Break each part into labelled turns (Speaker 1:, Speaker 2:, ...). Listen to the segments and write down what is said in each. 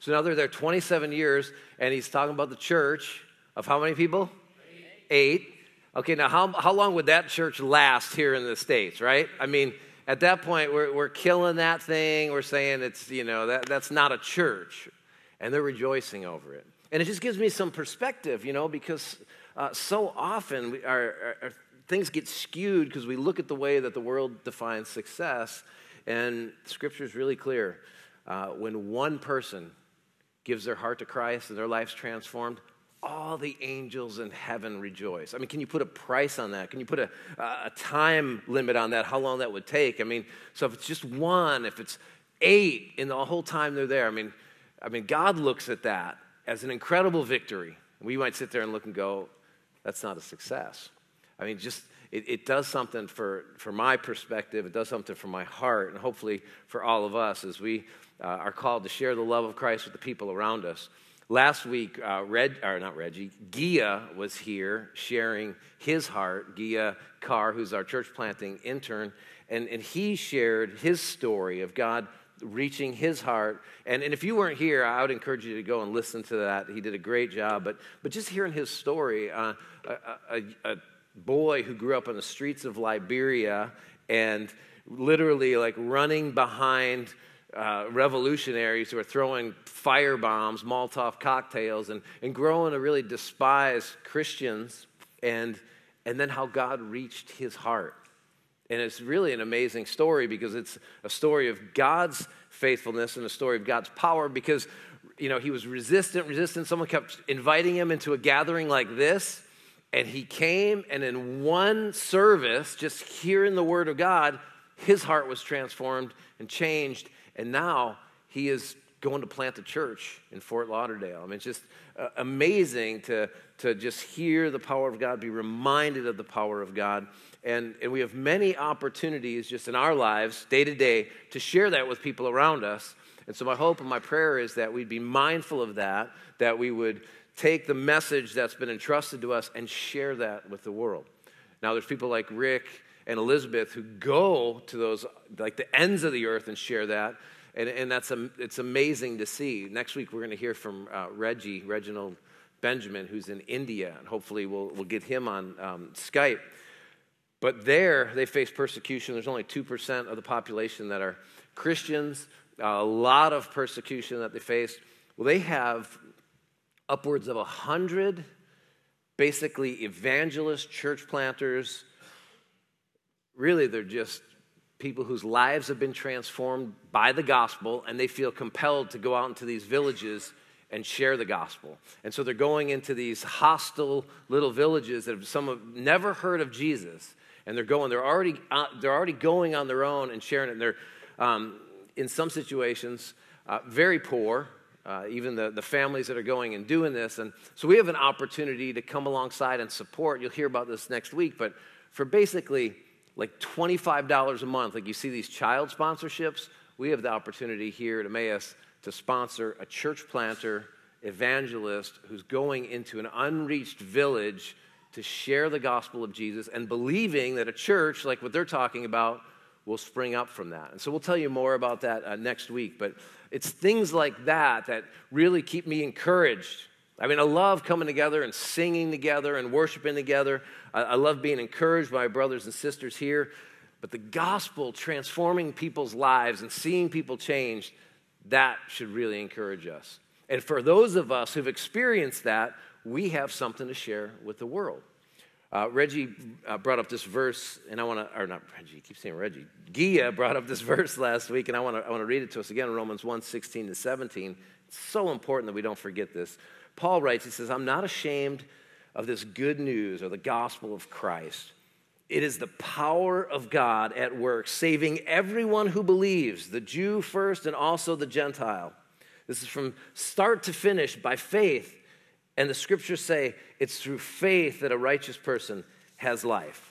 Speaker 1: So now they're there 27 years, and he's talking about the church of how many people? 8. Okay, now how long would that church last here in the States, right? I mean, at that point, we're killing that thing. We're saying it's, that's not a church. And they're rejoicing over it. And it just gives me some perspective, because so often our things get skewed because we look at the way that the world defines success. And Scripture is really clear. When one person gives their heart to Christ and their life's transformed, all the angels in heaven rejoice. I mean, can you put a price on that? Can you put a time limit on that, how long that would take? I mean, so if it's just one, if it's 8 in the whole time they're there, I mean, God looks at that as an incredible victory. We might sit there and look and go, that's not a success. I mean, just it does something for my perspective. It does something for my heart, and hopefully for all of us as we are called to share the love of Christ with the people around us. Last week, Gia was here sharing his heart. Gia Carr, who's our church planting intern, and he shared his story of God reaching his heart. And if you weren't here, I would encourage you to go and listen to that. He did a great job. But just hearing his story, a boy who grew up on the streets of Liberia and literally like running behind revolutionaries who are throwing fire bombs, Molotov cocktails, and growing to really despise Christians, and then how God reached his heart. And it's really an amazing story because it's a story of God's faithfulness and a story of God's power because, he was resistant. Someone kept inviting him into a gathering like this, and he came, and in one service, just hearing the word of God, his heart was transformed and changed. And now he is going to plant a church in Fort Lauderdale. I mean, it's just amazing to just hear the power of God, be reminded of the power of God. And we have many opportunities just in our lives, day to day, to share that with people around us. And so my hope and my prayer is that we'd be mindful of that we would take the message that's been entrusted to us and share that with the world. Now, there's people like Rick and Elizabeth who go to those, like the ends of the earth and share that. And it's amazing to see. Next week, we're going to hear from Reginald Benjamin, who's in India. And hopefully we'll get him on Skype. But there, they face persecution. There's only 2% of the population that are Christians. A lot of persecution that they face. Well, they have upwards of 100, basically, evangelist church planters. Really, they're just people whose lives have been transformed by the gospel, and they feel compelled to go out into these villages and share the gospel. And so they're going into these hostile little villages that some have never heard of Jesus, and they're already going on their own and sharing it. And they're in some situations very poor, even the families that are going and doing this. And so we have an opportunity to come alongside and support. You'll hear about this next week, but for basically like $25 a month, like you see these child sponsorships, we have the opportunity here at Emmaus to sponsor a church planter, evangelist, who's going into an unreached village to share the gospel of Jesus and believing that a church, like what they're talking about, will spring up from that. And so we'll tell you more about that next week. But it's things like that that really keep me encouraged. I mean, I love coming together and singing together and worshiping together. I love being encouraged by my brothers and sisters here. But the gospel transforming people's lives and seeing people changed, that should really encourage us. And for those of us who've experienced that, we have something to share with the world. Reggie brought up this verse, and I want to, or not Reggie, keep saying Reggie. Gia brought up this verse last week, and I want to read it to us again, Romans 1:16-17. It's so important that we don't forget this. Paul writes, he says, I'm not ashamed of this good news or the gospel of Christ. It is the power of God at work, saving everyone who believes, the Jew first and also the Gentile. This is from start to finish by faith. And the scriptures say it's through faith that a righteous person has life.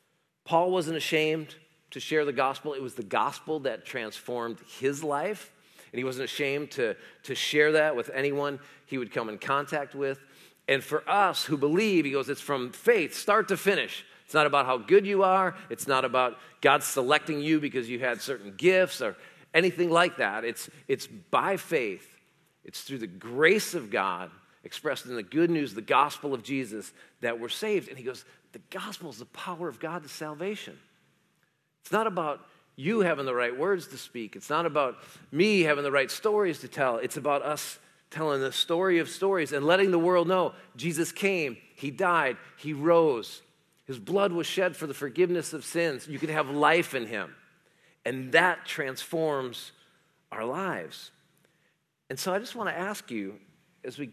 Speaker 1: Paul wasn't ashamed to share the gospel. It was the gospel that transformed his life. And he wasn't ashamed to share that with anyone he would come in contact with. And for us who believe, he goes, it's from faith, start to finish. It's not about how good you are. It's not about God selecting you because you had certain gifts or anything like that. It's by faith. It's through the grace of God expressed in the good news, the gospel of Jesus, that we're saved. And he goes, the gospel is the power of God to salvation. It's not about you having the right words to speak. It's not about me having the right stories to tell. It's about us telling the story of stories and letting the world know Jesus came, he died, he rose. His blood was shed for the forgiveness of sins. You can have life in him. And that transforms our lives. And so I just want to ask you, as we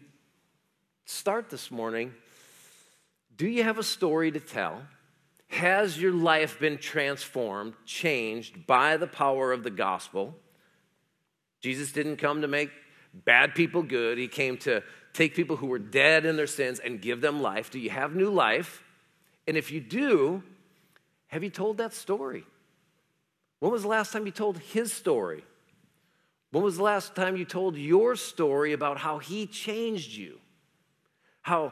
Speaker 1: start this morning, do you have a story to tell? Has your life been transformed, changed by the power of the gospel? Jesus didn't come to make bad people good. He came to take people who were dead in their sins and give them life. Do you have new life? And if you do, have you told that story? When was the last time you told his story? When was the last time you told your story about how he changed you? How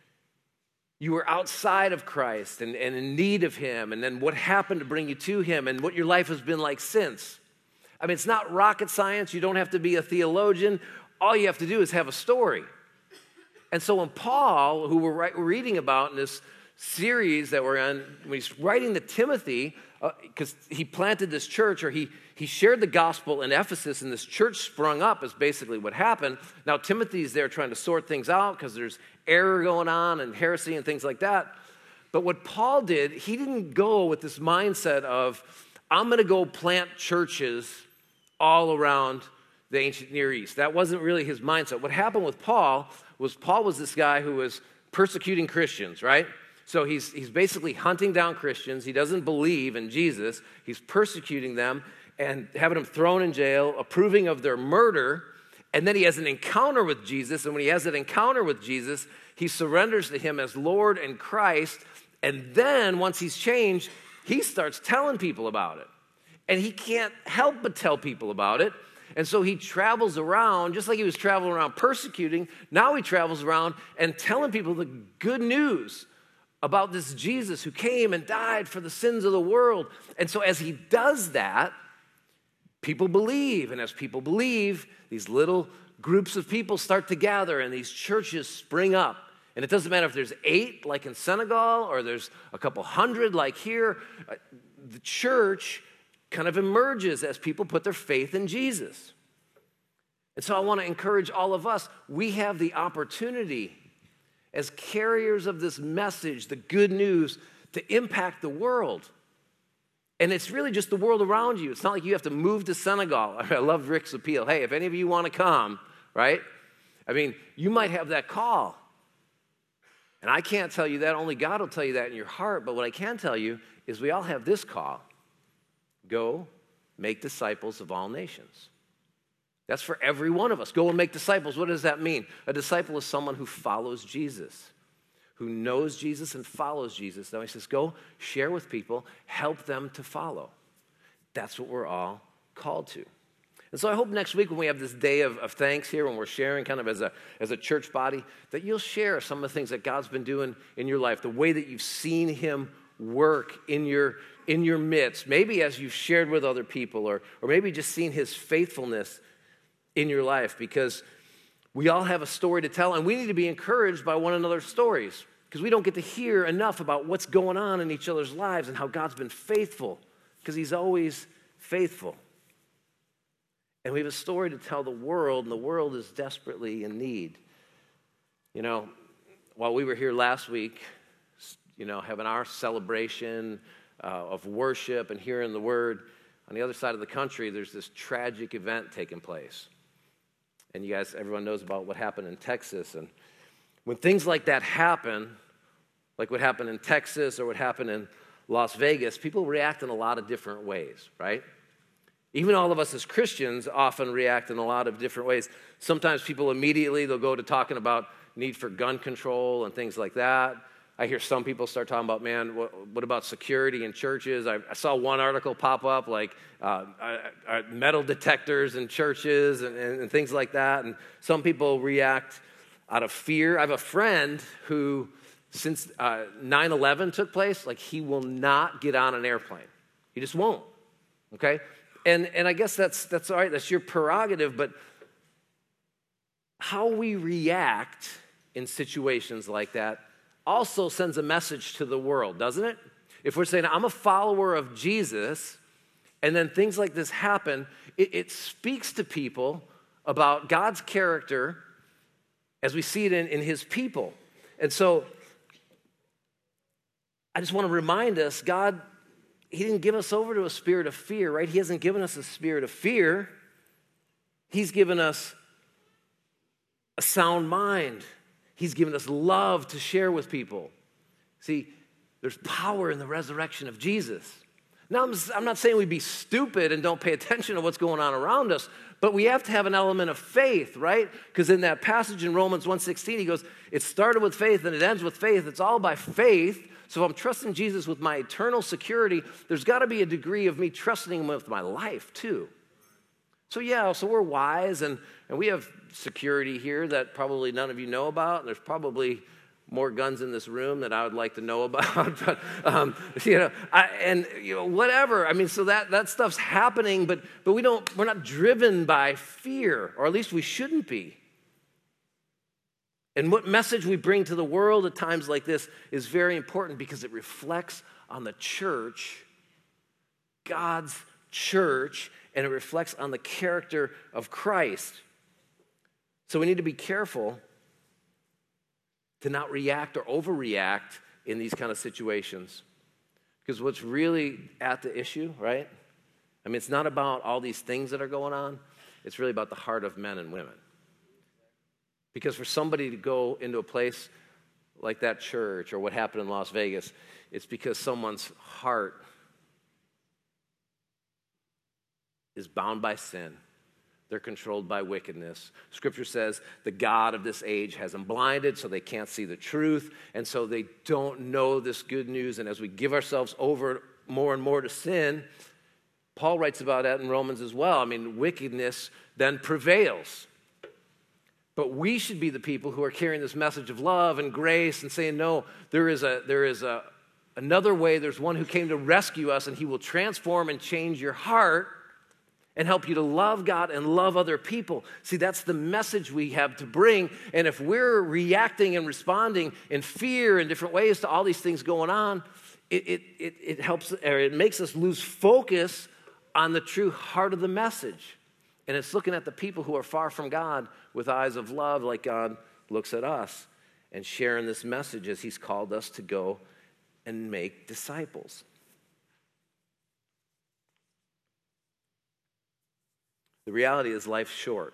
Speaker 1: you were outside of Christ and in need of him, and then what happened to bring you to him, and what your life has been like since. I mean, it's not rocket science. You don't have to be a theologian. All you have to do is have a story. And so when Paul, who we're reading about in this series that we're on, when he's writing to Timothy, because he planted this church, or he shared the gospel in Ephesus, and this church sprung up is basically what happened. Now Timothy's there trying to sort things out because there's error going on and heresy and things like that. But what Paul did, he didn't go with this mindset of, I'm going to go plant churches all around the ancient Near East. That wasn't really his mindset. What happened with Paul was this guy who was persecuting Christians, right? So he's basically hunting down Christians. He doesn't believe in Jesus. He's persecuting them and having them thrown in jail, approving of their murder. And then he has an encounter with Jesus. And when he has that encounter with Jesus, he surrenders to him as Lord and Christ. And then once he's changed, he starts telling people about it. And he can't help but tell people about it. And so he travels around, just like he was traveling around persecuting. Now he travels around and telling people the good news about this Jesus who came and died for the sins of the world. And so as he does that, people believe. And as people believe, these little groups of people start to gather and these churches spring up. And it doesn't matter if there's 8 like in Senegal or there's a couple hundred like here. The church kind of emerges as people put their faith in Jesus. And so I want to encourage all of us. We have the opportunity as carriers of this message, the good news, to impact the world. And it's really just the world around you. It's not like you have to move to Senegal. I love Rick's appeal. Hey, if any of you want to come, right? I mean, you might have that call. And I can't tell you that. Only God will tell you that in your heart. But what I can tell you is we all have this call. Go make disciples of all nations. That's for every one of us. Go and make disciples. What does that mean? A disciple is someone who follows Jesus, who knows Jesus and follows Jesus. Now he says, go share with people, help them to follow. That's what we're all called to. And so I hope next week when we have this day of thanks here, when we're sharing kind of as a church body, that you'll share some of the things that God's been doing in your life, the way that you've seen him work in your midst, maybe as you've shared with other people, or maybe just seen his faithfulness in your life, because we all have a story to tell, and we need to be encouraged by one another's stories, because we don't get to hear enough about what's going on in each other's lives and how God's been faithful, because he's always faithful. And we have a story to tell the world, and the world is desperately in need. You know, while we were here last week, you know, having our celebration of worship and hearing the word, on the other side of the country, there's this tragic event taking place. And you guys, everyone knows about what happened in Texas. And when things like that happen, like what happened in Texas or what happened in Las Vegas, people react in a lot of different ways, right? Even all of us as Christians often react in a lot of different ways. Sometimes people immediately, they'll go to talking about need for gun control and things like that. I hear some people start talking about, man, what about security in churches? I saw one article pop up, like metal detectors in churches and things like that. And some people react out of fear. I have a friend who, since 9/11 took place, like he will not get on an airplane. He just won't, okay? And I guess that's all right. That's your prerogative, but how we react in situations like that also sends a message to the world, doesn't it? If we're saying, I'm a follower of Jesus, and then things like this happen, it speaks to people about God's character as we see it in his people. And so I just want to remind us, God, he didn't give us over to a spirit of fear, right? He hasn't given us a spirit of fear. He's given us a sound mind. He's given us love to share with people. See, there's power in the resurrection of Jesus. Now, I'm not saying we be stupid and don't pay attention to what's going on around us, but we have to have an element of faith, right? Because in that passage in Romans 1:16, he goes, it started with faith and it ends with faith. It's all by faith. So if I'm trusting Jesus with my eternal security, there's got to be a degree of me trusting him with my life too. So we're wise and we have security here that probably none of you know about. And there's probably more guns in this room that I would like to know about, but whatever. I mean, so that stuff's happening, but we're not driven by fear, or at least we shouldn't be. And what message we bring to the world at times like this is very important because it reflects on the church, God's church, and it reflects on the character of Christ. So we need to be careful to not react or overreact in these kind of situations. Because what's really at the issue, right? I mean, it's not about all these things that are going on. It's really about the heart of men and women. Because for somebody to go into a place like that church or what happened in Las Vegas, it's because someone's heart is bound by sin. They're controlled by wickedness. Scripture says the God of this age has them blinded so they can't see the truth, and so they don't know this good news. And as we give ourselves over more and more to sin, Paul writes about that in Romans as well. I mean, wickedness then prevails. But we should be the people who are carrying this message of love and grace and saying, no, there is another way. There's one who came to rescue us, and he will transform and change your heart and help you to love God and love other people. See, that's the message we have to bring. And if we're reacting and responding in fear in different ways to all these things going on, it helps, or it makes us lose focus on the true heart of the message. And it's looking at the people who are far from God with eyes of love like God looks at us, and sharing this message as he's called us to go and make disciples. The reality is life's short.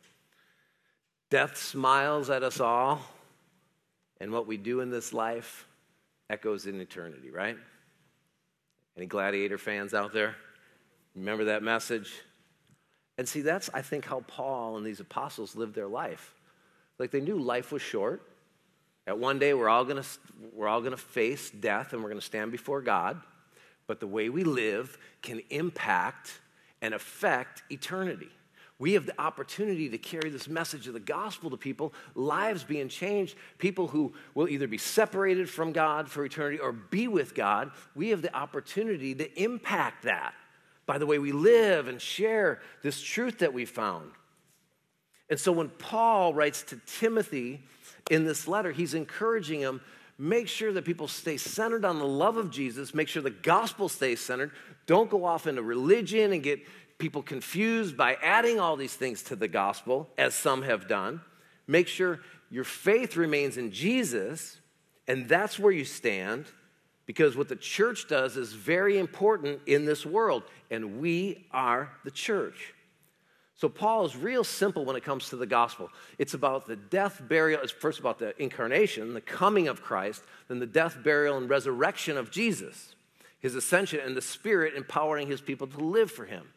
Speaker 1: Death smiles at us all, and what we do in this life echoes in eternity, right? Any Gladiator fans out there? Remember that message? And see, that's, I think, how Paul and these apostles lived their life. Like, they knew life was short. At one day, we're all gonna face death, and we're gonna stand before God. But the way we live can impact and affect eternity. We have the opportunity to carry this message of the gospel to people, lives being changed, people who will either be separated from God for eternity or be with God. We have the opportunity to impact that by the way we live and share this truth that we found. And so when Paul writes to Timothy in this letter, he's encouraging him, make sure that people stay centered on the love of Jesus. Make sure the gospel stays centered. Don't go off into religion and get people confused by adding all these things to the gospel, as some have done. Make sure your faith remains in Jesus, and that's where you stand, because what the church does is very important in this world, and we are the church. So Paul is real simple when it comes to the gospel. It's about the death, burial. It's first about the incarnation, the coming of Christ, then the death, burial, and resurrection of Jesus, his ascension, and the Spirit empowering his people to live for him.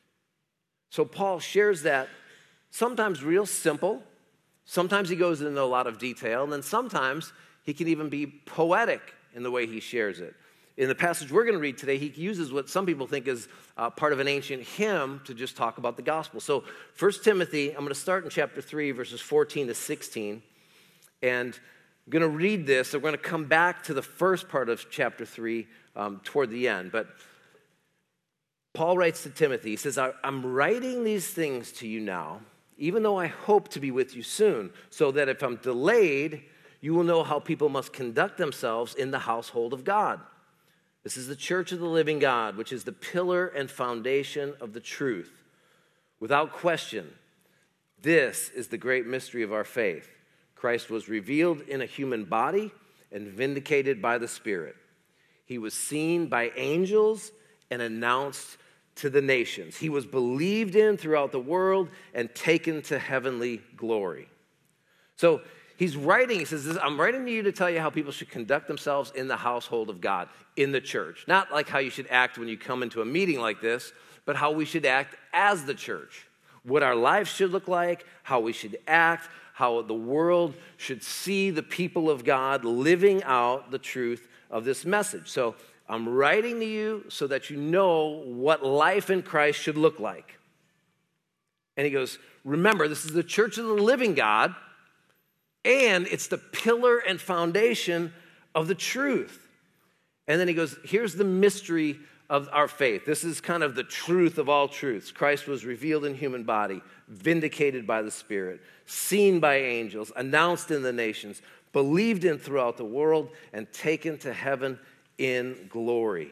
Speaker 1: So Paul shares that sometimes real simple. Sometimes he goes into a lot of detail, and then sometimes he can even be poetic in the way he shares it. In the passage we're going to read today, he uses what some people think is part of an ancient hymn to just talk about the gospel. So 1 Timothy, I'm going to start in chapter 3, verses 14 to 16. And I'm going to read this. We're going to come back to the first part of chapter 3 toward the end. But Paul writes to Timothy, he says, I'm writing these things to you now, even though I hope to be with you soon, so that if I'm delayed, you will know how people must conduct themselves in the household of God. This is the church of the living God, which is the pillar and foundation of the truth. Without question, this is the great mystery of our faith. Christ was revealed in a human body and vindicated by the Spirit. He was seen by angels and announced to the nations. He was believed in throughout the world and taken to heavenly glory. So he's writing, he says, I'm writing to you to tell you how people should conduct themselves in the household of God, in the church. Not like how you should act when you come into a meeting like this, but how we should act as the church. What our lives should look like, how we should act, how the world should see the people of God living out the truth of this message. So I'm writing to you so that you know what life in Christ should look like. And he goes, remember, this is the church of the living God, and it's the pillar and foundation of the truth. And then he goes, here's the mystery of our faith. This is kind of the truth of all truths. Christ was revealed in human body, vindicated by the Spirit, seen by angels, announced in the nations, believed in throughout the world, and taken to heaven in glory.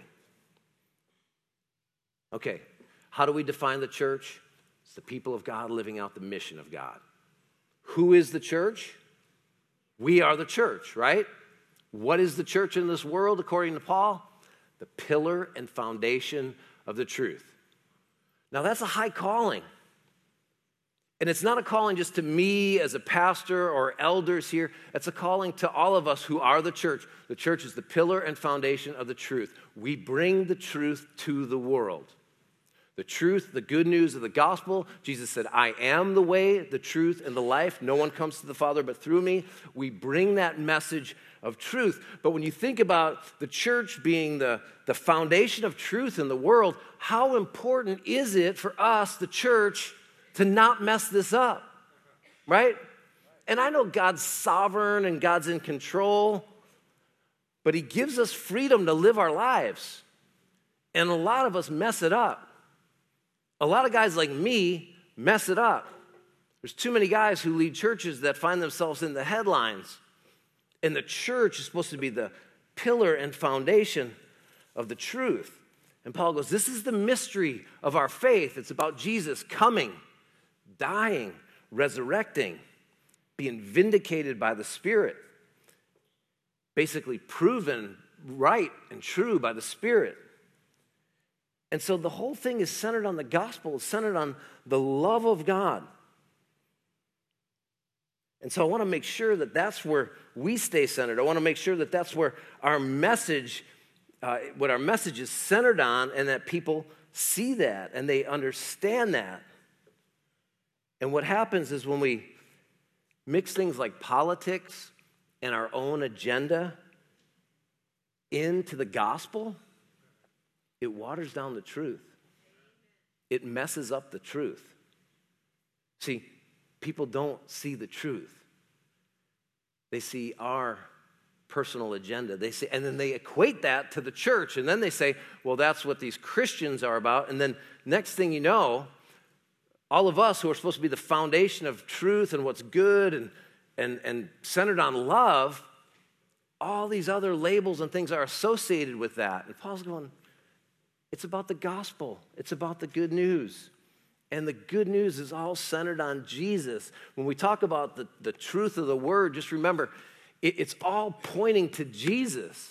Speaker 1: Okay, how do we define the church? It's the people of God living out the mission of God. Who is the church? We are the church, right? What is the church in this world, according to Paul? The pillar and foundation of the truth. Now, that's a high calling. And it's not a calling just to me as a pastor or elders here. It's a calling to all of us who are the church. The church is the pillar and foundation of the truth. We bring the truth to the world. The truth, the good news of the gospel. Jesus said, I am the way, the truth, and the life. No one comes to the Father but through me. We bring that message of truth. But when you think about the church being the foundation of truth in the world, how important is it for us, the church, to not mess this up, right? And I know God's sovereign and God's in control, but he gives us freedom to live our lives. And a lot of us mess it up. A lot of guys like me mess it up. There's too many guys who lead churches that find themselves in the headlines. And the church is supposed to be the pillar and foundation of the truth. And Paul goes, this is the mystery of our faith. It's about Jesus coming, dying, resurrecting, being vindicated by the Spirit, basically proven right and true by the Spirit. And so the whole thing is centered on the gospel. It's centered on the love of God. And so I want to make sure that that's where we stay centered. I want to make sure that that's where our message, what our message is centered on, and that people see that and they understand that. And what happens is when we mix things like politics and our own agenda into the gospel, it waters down the truth. It messes up the truth. See, people don't see the truth. They see our personal agenda. They say, and then they equate that to the church, and then they say, well, that's what these Christians are about. And then next thing you know, all of us who are supposed to be the foundation of truth and what's good and centered on love, all these other labels and things are associated with that. And Paul's going, it's about the gospel. It's about the good news. And the good news is all centered on Jesus. When we talk about the truth of the word, just remember, it's all pointing to Jesus.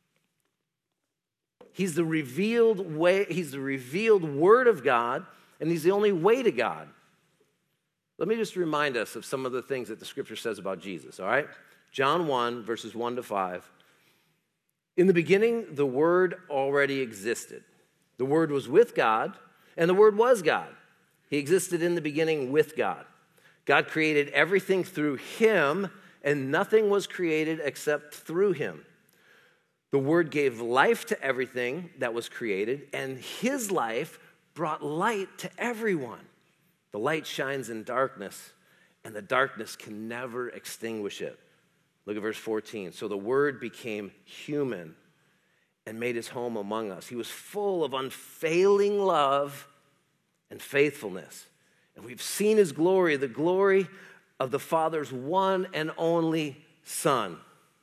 Speaker 1: He's the revealed way, he's the revealed word of God, and he's the only way to God. Let me just remind us of some of the things that the scripture says about Jesus, all right? John 1, verses 1 to 5. In the beginning, the word already existed. The word was with God, and the word was God. He existed in the beginning with God. God created everything through him, and nothing was created except through him. The word gave life to everything that was created, and his life brought light to everyone. The light shines in darkness, and the darkness can never extinguish it. Look at verse 14. So the word became human and made his home among us. He was full of unfailing love and faithfulness. And we've seen his glory, the glory of the Father's one and only Son.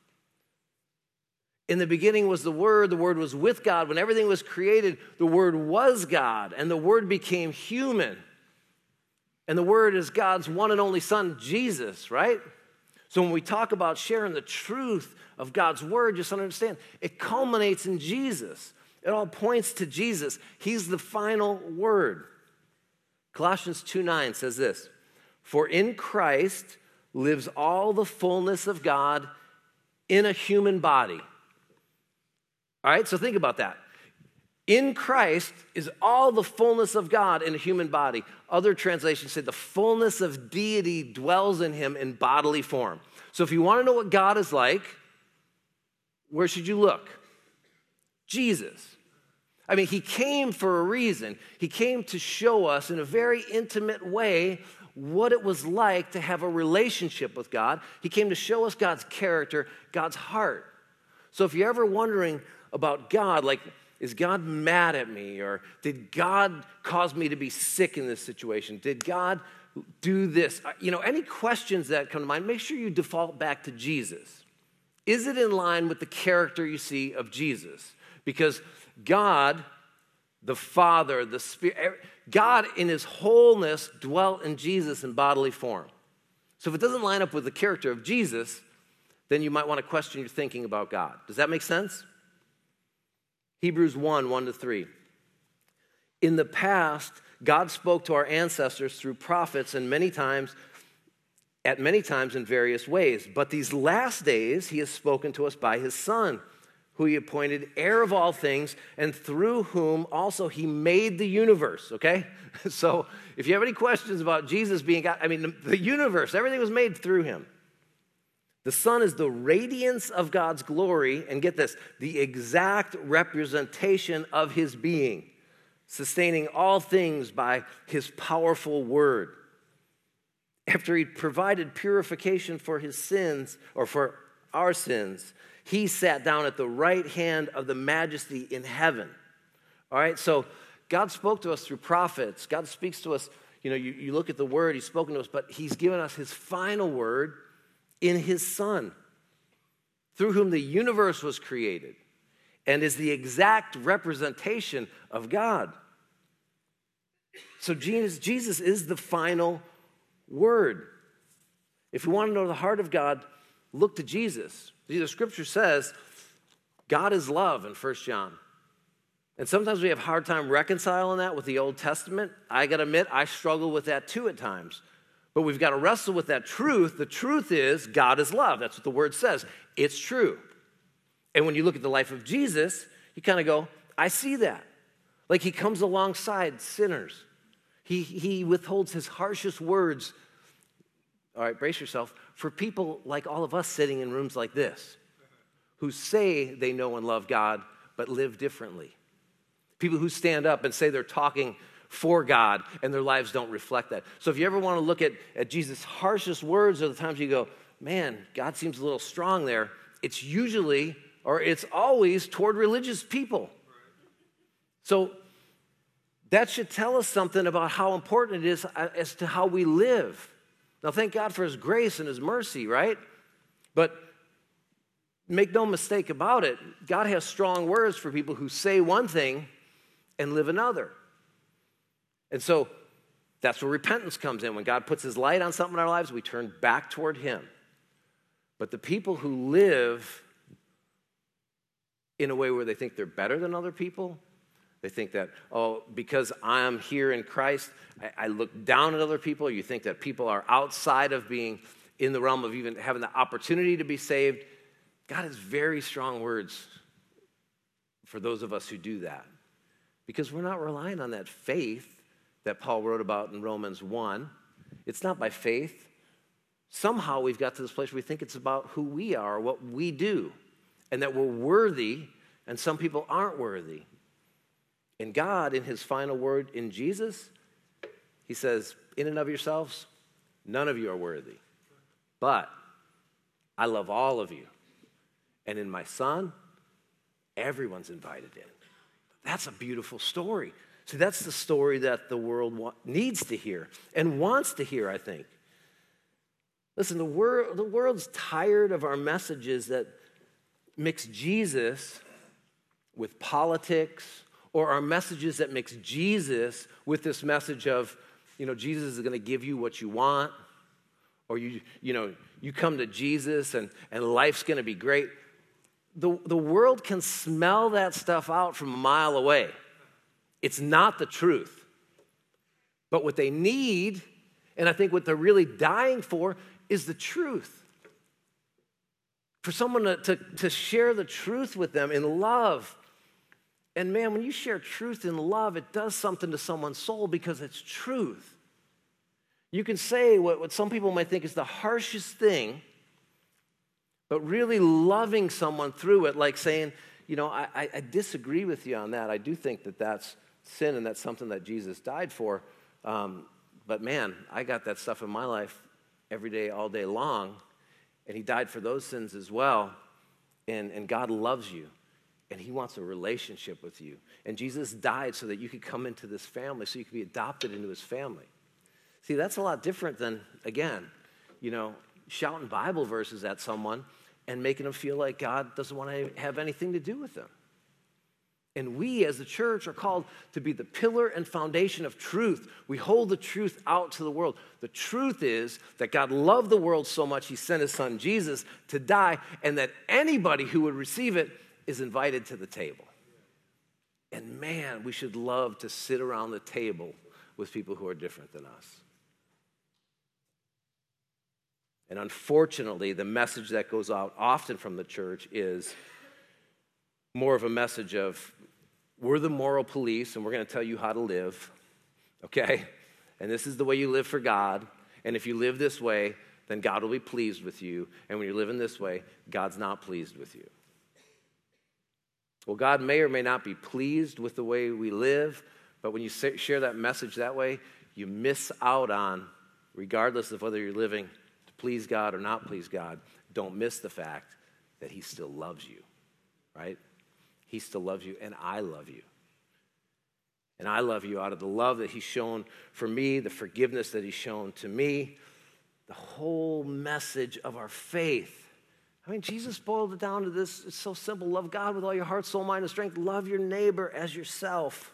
Speaker 1: In the beginning was the Word was with God. When everything was created, the Word was God, and the Word became human. And the Word is God's one and only Son, Jesus, right? So when we talk about sharing the truth of God's Word, just understand, it culminates in Jesus. It all points to Jesus. He's the final word. Colossians 2:9 says this, "For in Christ lives all the fullness of God in a human body." All right, so think about that. In Christ is all the fullness of God in a human body. Other translations say the fullness of deity dwells in him in bodily form. So if you want to know what God is like, where should you look? Jesus. I mean, he came for a reason. He came to show us in a very intimate way what it was like to have a relationship with God. He came to show us God's character, God's heart. So if you're ever wondering about God, like, is God mad at me? Or did God cause me to be sick in this situation? Did God do this? Any questions that come to mind, make sure you default back to Jesus. Is it in line with the character you see of Jesus? Because God, the Father, the Spirit, God in his wholeness dwelt in Jesus in bodily form. So if it doesn't line up with the character of Jesus, then you might want to question your thinking about God. Does that make sense? Hebrews 1:1-3. In the past, God spoke to our ancestors through prophets at many times in various ways. But these last days, he has spoken to us by his Son, who he appointed heir of all things, and through whom also he made the universe, okay? So if you have any questions about Jesus being God, the universe, everything was made through him. The Son is the radiance of God's glory, and get this, the exact representation of his being, sustaining all things by his powerful word. After he provided purification for his sins, or for our sins, he sat down at the right hand of the majesty in heaven. All right, so God spoke to us through prophets. God speaks to us, you look at the word, he's spoken to us, but he's given us his final word in his Son, through whom the universe was created and is the exact representation of God. So Jesus is the final word. If you want to know the heart of God, look to Jesus. The scripture says God is love in 1 John. And sometimes we have a hard time reconciling that with the Old Testament. I got to admit, I struggle with that too at times. But we've got to wrestle with that truth. The truth is God is love. That's what the word says. It's true. And when you look at the life of Jesus, you kind of go, I see that. Like he comes alongside sinners. He withholds his harshest words. All right, brace yourself. For people like all of us sitting in rooms like this, who say they know and love God, but live differently. People who stand up and say they're talking for God, and their lives don't reflect that. So if you ever want to look at Jesus' harshest words, or the times you go, man, God seems a little strong there, it's usually, or it's always toward religious people. So that should tell us something about how important it is as to how we live. Now, thank God for his grace and his mercy, right? But make no mistake about it, God has strong words for people who say one thing and live another. And so that's where repentance comes in. When God puts his light on something in our lives, we turn back toward him. But the people who live in a way where they think they're better than other people, they think that, because I'm here in Christ, I look down at other people. You think that people are outside of being in the realm of even having the opportunity to be saved. God has very strong words for those of us who do that. Because we're not relying on that faith that Paul wrote about in Romans 1. It's not by faith. Somehow we've got to this place where we think it's about who we are, what we do, and that we're worthy, and some people aren't worthy. And God, in his final word in Jesus, he says, in and of yourselves, none of you are worthy. But I love all of you. And in my Son, everyone's invited in. That's a beautiful story. See, that's the story that the world needs to hear and wants to hear, I think. Listen, the world's tired of our messages that mix Jesus with politics, or our messages that mix Jesus with this message of, Jesus is going to give you what you want, or you come to Jesus and life's going to be great. The world can smell that stuff out from a mile away. It's not the truth. But what they need, and I think what they're really dying for, is the truth. For someone to share the truth with them in love. And man, when you share truth in love, it does something to someone's soul because it's truth. You can say what some people might think is the harshest thing, but really loving someone through it, like saying, I disagree with you on that. I do think that that's sin and that's something that Jesus died for. But man, I got that stuff in my life every day, all day long. And he died for those sins as well. And God loves you. And he wants a relationship with you. And Jesus died so that you could come into this family, so you could be adopted into his family. See, that's a lot different than, again, shouting Bible verses at someone and making them feel like God doesn't want to have anything to do with them. And we as the church are called to be the pillar and foundation of truth. We hold the truth out to the world. The truth is that God loved the world so much he sent his son Jesus to die, and that anybody who would receive it is invited to the table. And man, we should love to sit around the table with people who are different than us. And unfortunately, the message that goes out often from the church is more of a message of, we're the moral police and we're going to tell you how to live, okay? And this is the way you live for God. And if you live this way, then God will be pleased with you. And when you're living this way, God's not pleased with you. Well, God may or may not be pleased with the way we live, but when you share that message that way, you miss out on, regardless of whether you're living to please God or not please God, don't miss the fact that he still loves you, right? He still loves you, and I love you. And I love you out of the love that he's shown for me, the forgiveness that he's shown to me, the whole message of our faith. I mean, Jesus boiled it down to this. It's so simple. Love God with all your heart, soul, mind, and strength. Love your neighbor as yourself.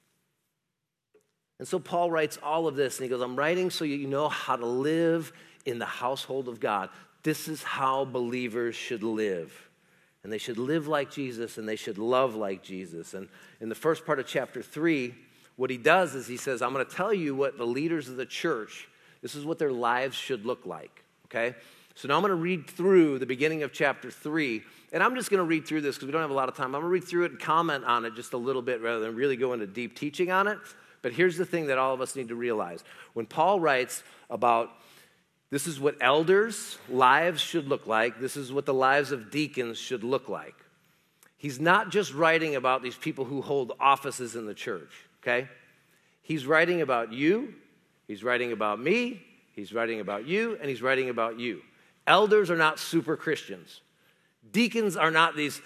Speaker 1: And so Paul writes all of this, and he goes, I'm writing so you know how to live in the household of God. This is how believers should live. And they should live like Jesus, and they should love like Jesus. And in the first part of chapter 3, what he does is he says, I'm going to tell you what the leaders of the church, this is what their lives should look like, okay? So now I'm going to read through the beginning of chapter 3, and I'm just going to read through this because we don't have a lot of time. I'm going to read through it and comment on it just a little bit rather than really go into deep teaching on it. But here's the thing that all of us need to realize. When Paul writes about this is what elders' lives should look like, this is what the lives of deacons should look like, he's not just writing about these people who hold offices in the church, okay? He's writing about you, he's writing about me, he's writing about you, and he's writing about you. Elders are not super Christians. Deacons are not these,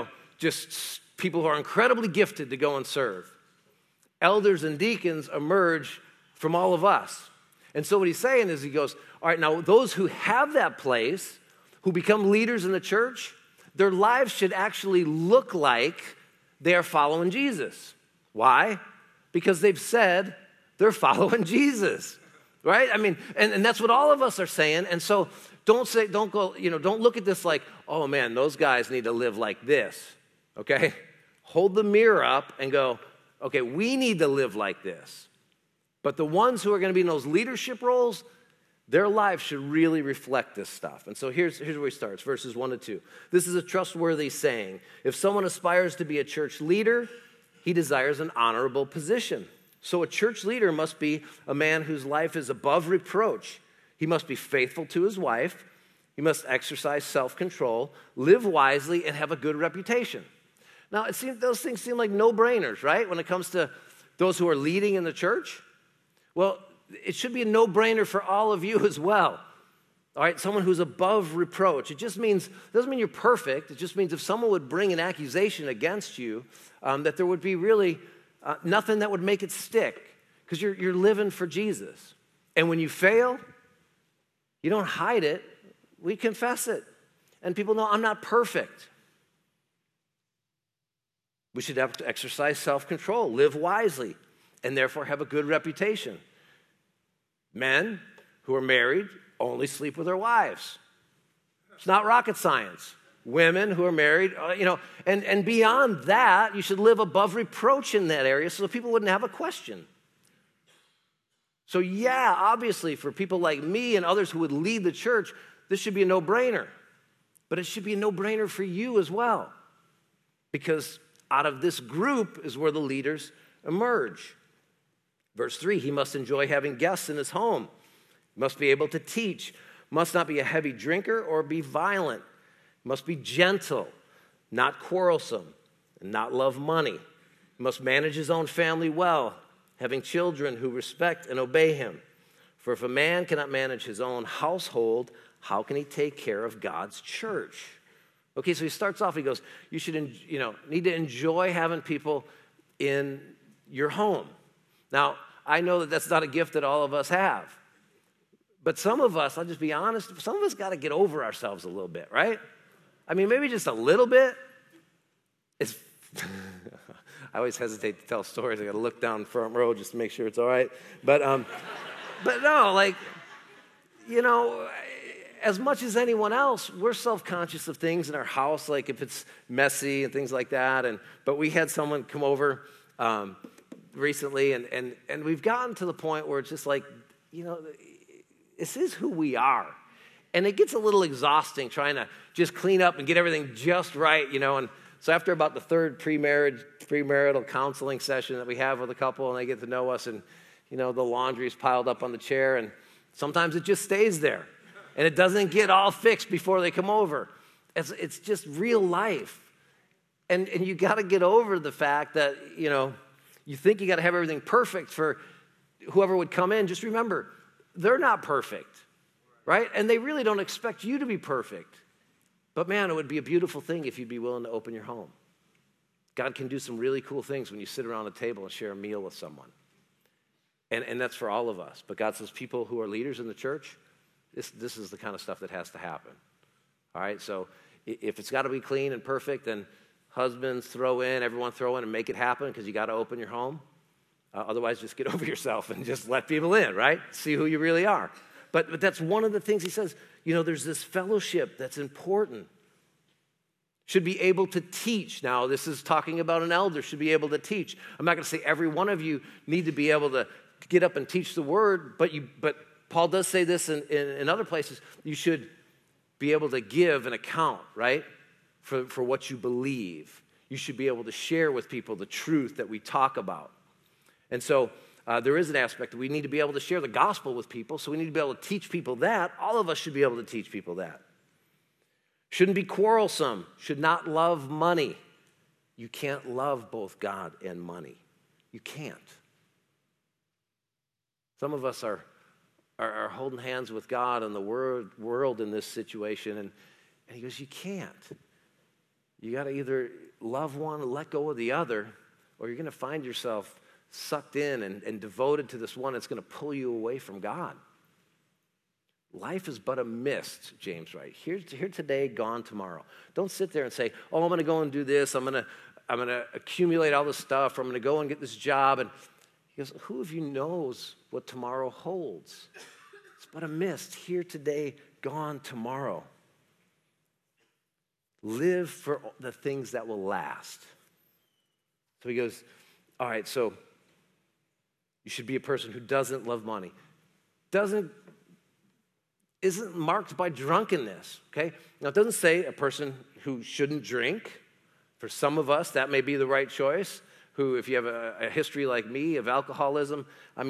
Speaker 1: just people who are incredibly gifted to go and serve. Elders and deacons emerge from all of us. And so what he's saying is he goes, all right, now those who have that place, who become leaders in the church, their lives should actually look like they are following Jesus. Why? Because they've said they're following Jesus, right? I mean, and that's what all of us are saying. And so don't look at this like, oh man, those guys need to live like this, okay? Hold the mirror up and go, okay, we need to live like this. But the ones who are going to be in those leadership roles, their lives should really reflect this stuff. And so here's where he starts, verses 1 to 2. This is a trustworthy saying. If someone aspires to be a church leader, he desires an honorable position. So a church leader must be a man whose life is above reproach. He must be faithful to his wife. He must exercise self-control, live wisely, and have a good reputation. Now, those things seem like no-brainers, right, when it comes to those who are leading in the church? Well, it should be a no-brainer for all of you as well. All right, someone who's above reproach. It doesn't mean you're perfect. It just means if someone would bring an accusation against you, that there would be really Nothing that would make it stick, because you're living for Jesus. And when you fail, you don't hide it. We confess it. And people know I'm not perfect. We should have to exercise self-control, live wisely, and therefore have a good reputation. Men who are married only sleep with their wives. It's not rocket science. Women who are married, and beyond that, you should live above reproach in that area so that people wouldn't have a question. So yeah, obviously for people like me and others who would lead the church, this should be a no-brainer. But it should be a no-brainer for you as well. Because out of this group is where the leaders emerge. Verse 3, he must enjoy having guests in his home. He must be able to teach. Must not be a heavy drinker or be violent. Must be gentle, not quarrelsome, and not love money. He must manage his own family well, having children who respect and obey him. For if a man cannot manage his own household, how can he take care of God's church? Okay, so he starts off, he goes, you should need to enjoy having people in your home. Now, I know that that's not a gift that all of us have. But some of us, I'll just be honest, some of us got to get over ourselves a little bit, right? I mean, maybe just a little bit. It's I always hesitate to tell stories. I got to look down front row just to make sure it's all right. But no, as much as anyone else, we're self-conscious of things in our house, like if it's messy and things like that. But we had someone come over recently, and we've gotten to the point where it's just like, this is who we are. And it gets a little exhausting trying to just clean up and get everything just right, And so after about the third premarital counseling session that we have with a couple, and they get to know us, and, the laundry's piled up on the chair, and sometimes it just stays there. And it doesn't get all fixed before they come over. It's just real life. And you got to get over the fact that, you think you got to have everything perfect for whoever would come in. Just remember, they're not perfect, right? And they really don't expect you to be perfect. But man, it would be a beautiful thing if you'd be willing to open your home. God can do some really cool things when you sit around a table and share a meal with someone. And that's for all of us. But God says people who are leaders in the church, this is the kind of stuff that has to happen. All right, so if it's got to be clean and perfect, then husbands everyone throw in and make it happen because you got to open your home. Otherwise, just get over yourself and just let people in, right? See who you really are. But that's one of the things he says, there's this fellowship that's important. Should be able to teach. Now, this is talking about an elder, should be able to teach. I'm not going to say every one of you need to be able to get up and teach the word, but Paul does say this in other places. You should be able to give an account, right, for what you believe. You should be able to share with people the truth that we talk about. And so there is an aspect that we need to be able to share the gospel with people, so we need to be able to teach people that. All of us should be able to teach people that. Shouldn't be quarrelsome, should not love money. You can't love both God and money. You can't. Some of us are holding hands with God and the world in this situation, and he goes, you can't. You got to either love one and let go of the other, or you're going to find yourself sucked in and devoted to this one that's going to pull you away from God. Life is but a mist, James writes. Here today, gone tomorrow. Don't sit there and say, I'm going to go and do this. I'm going to accumulate all this stuff, or I'm going to go and get this job. And he goes, who of you knows what tomorrow holds? It's but a mist. Here today, gone tomorrow. Live for the things that will last. So he goes, all right, so you should be a person who doesn't love money. Isn't marked by drunkenness, okay? Now, it doesn't say a person who shouldn't drink. For some of us, that may be the right choice, who, if you have a history like me of alcoholism,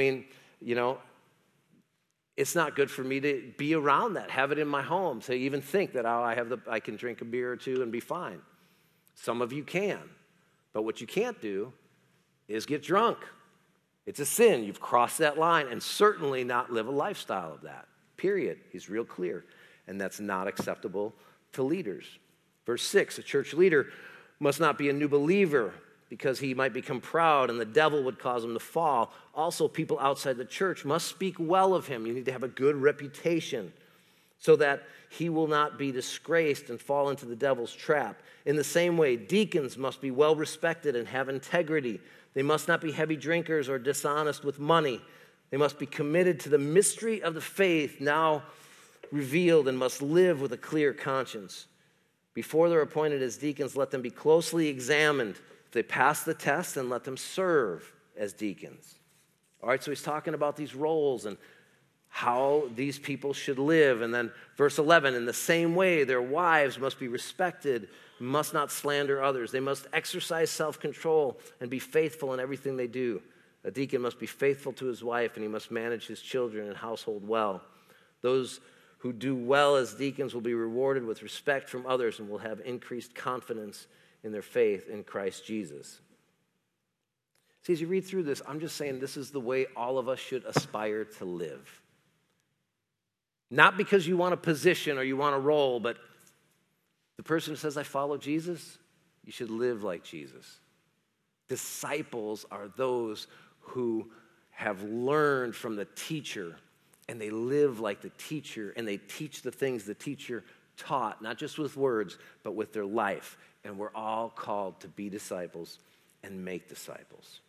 Speaker 1: it's not good for me to be around that, have it in my home, to even think that I can drink a beer or two and be fine. Some of you can, but what you can't do is get drunk. It's a sin. You've crossed that line, and certainly not live a lifestyle of that. Period. He's real clear. And that's not acceptable to leaders. Verse 6, a church leader must not be a new believer, because he might become proud and the devil would cause him to fall. Also, people outside the church must speak well of him. You need to have a good reputation so that he will not be disgraced and fall into the devil's trap. In the same way, deacons must be well respected and have integrity. They must not be heavy drinkers or dishonest with money. They must be committed to the mystery of the faith now revealed and must live with a clear conscience. Before they're appointed as deacons, let them be closely examined. If they pass the test, then let them serve as deacons. All right, so he's talking about these roles and how these people should live. And then verse 11, in the same way, their wives must be respected, must not slander others. They must exercise self-control and be faithful in everything they do. A deacon must be faithful to his wife, and he must manage his children and household well. Those who do well as deacons will be rewarded with respect from others and will have increased confidence in their faith in Christ Jesus. See, as you read through this, I'm just saying this is the way all of us should aspire to live. Not because you want a position or you want a role, but the person who says, I follow Jesus, you should live like Jesus. Disciples are those who have learned from the teacher, and they live like the teacher, and they teach the things the teacher taught, not just with words, but with their life. And we're all called to be disciples and make disciples.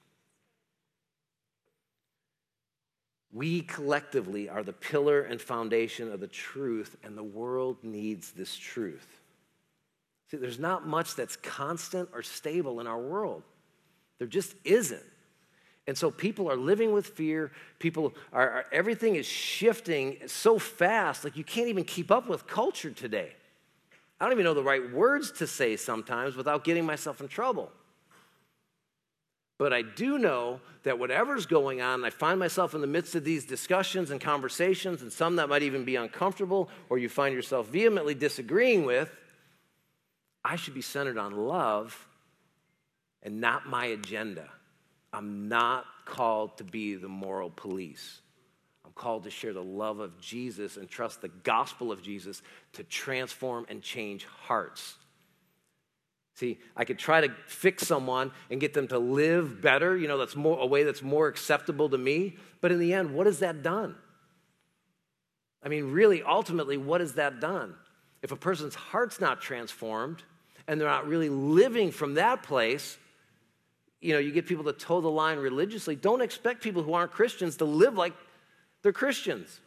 Speaker 1: We collectively are the pillar and foundation of the truth, and the world needs this truth. See, there's not much that's constant or stable in our world. There just isn't. And so people are living with fear. People are everything is shifting so fast, like you can't even keep up with culture today. I don't even know the right words to say sometimes without getting myself in trouble. But I do know that whatever's going on, I find myself in the midst of these discussions and conversations, and some that might even be uncomfortable or you find yourself vehemently disagreeing with, I should be centered on love and not my agenda. I'm not called to be the moral police. I'm called to share the love of Jesus and trust the gospel of Jesus to transform and change hearts. See, I could try to fix someone and get them to live better, that's a way that's more acceptable to me. But in the end, what has that done? I mean, really, ultimately, what has that done? If a person's heart's not transformed and they're not really living from that place, you get people to toe the line religiously. Don't expect people who aren't Christians to live like they're Christians.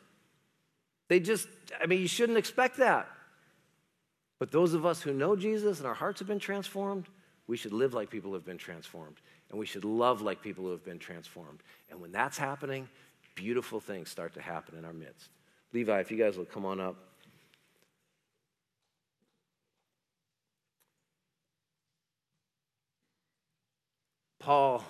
Speaker 1: You shouldn't expect that. But those of us who know Jesus and our hearts have been transformed, we should live like people who have been transformed. And we should love like people who have been transformed. And when that's happening, beautiful things start to happen in our midst. Levi, if you guys will come on up. Paul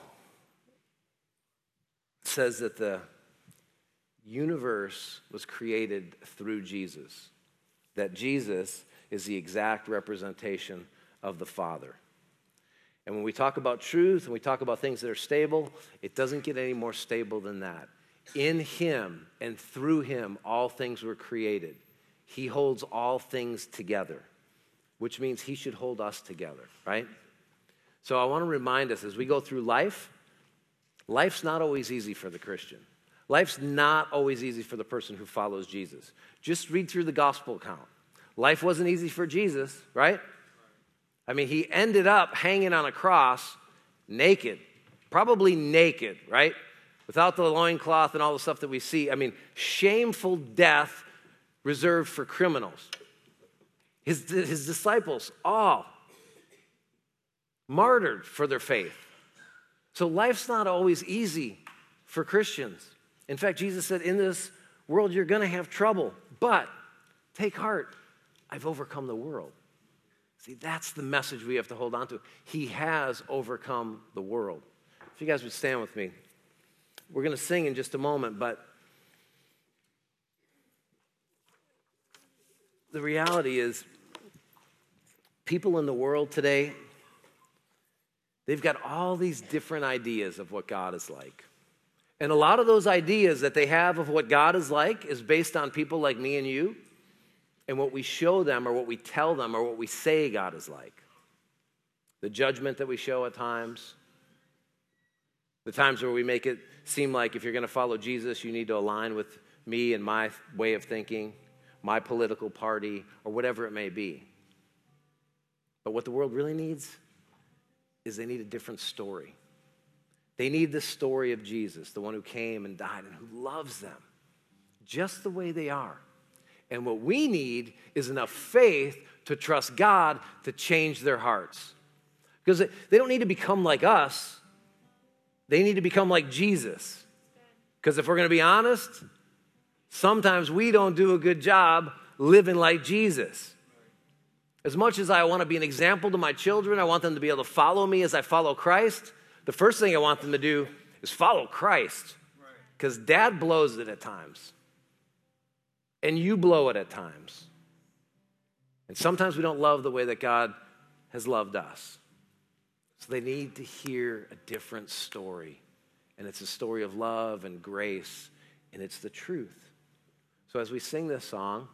Speaker 1: says that the universe was created through Jesus, that Jesus is the exact representation of the Father. And when we talk about truth and we talk about things that are stable, it doesn't get any more stable than that. In him and through him, all things were created. He holds all things together, which means he should hold us together, right? So I want to remind us as we go through life, life's not always easy for the Christian. Life's not always easy for the person who follows Jesus. Just read through the gospel account. Life wasn't easy for Jesus, right? I mean, he ended up hanging on a cross naked, probably naked, right? Without the loincloth and all the stuff that we see. I mean, shameful death reserved for criminals. His disciples, all martyred for their faith. So life's not always easy for Christians. In fact, Jesus said, in this world, you're going to have trouble, but take heart. I've overcome the world. See, that's the message we have to hold on to. He has overcome the world. If you guys would stand with me. We're going to sing in just a moment, but the reality is people in the world today, they've got all these different ideas of what God is like. And a lot of those ideas that they have of what God is like is based on people like me and you and what we show them or what we tell them or what we say God is like. the judgment that we show at times, the times where we make it seem like if you're going to follow Jesus, you need to align with me and my way of thinking, my political party, or whatever it may be. But what the world really needs is they need a different story. They need the story of Jesus, the one who came and died and who loves them just the way they are. And what we need is enough faith to trust God to change their hearts. Because they don't need to become like us. They need to become like Jesus. Because if we're going to be honest, sometimes we don't do a good job living like Jesus. As much as I want to be an example to my children, I want them to be able to follow me as I follow Christ, the first thing I want them to do is follow Christ. Because Dad blows it at times. And you blow it at times. And sometimes we don't love the way that God has loved us. So they need to hear a different story. And it's a story of love and grace, and it's the truth. So as we sing this song,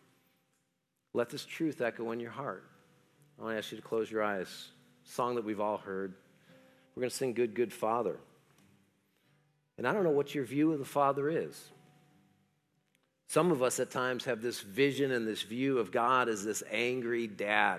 Speaker 1: let this truth echo in your heart. I want to ask you to close your eyes. A song that we've all heard. We're going to sing Good, Good Father. And I don't know what your view of the Father is. Some of us at times have this vision and this view of God as this angry dad,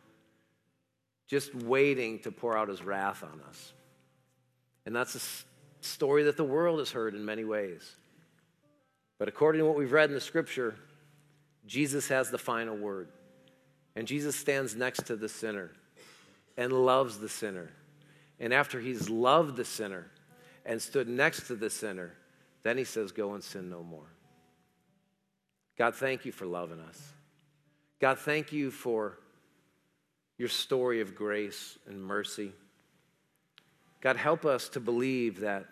Speaker 1: just waiting to pour out his wrath on us. And that's a story that the world has heard in many ways. But according to what we've read in the scripture, Jesus has the final word. And Jesus stands next to the sinner and loves the sinner. And after he's loved the sinner and stood next to the sinner, then he says, go and sin no more. God, thank you for loving us. God, thank you for your story of grace and mercy. God, help us to believe that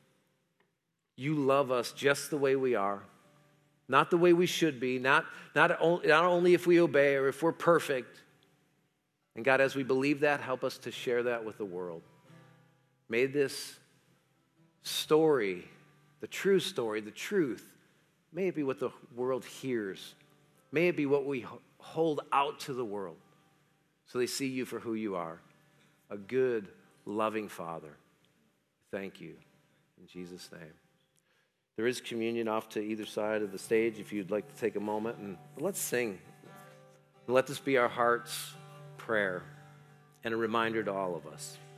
Speaker 1: you love us just the way we are, not the way we should be, not only if we obey or if we're perfect. And God, as we believe that, help us to share that with the world. May this story, the true story, the truth, may it be what the world hears. May it be what we hold out to the world so they see you for who you are, a good, loving Father. Thank you. In Jesus' name. There is communion off to either side of the stage if you'd like to take a moment, and let's sing. Let this be our heart's prayer and a reminder to all of us.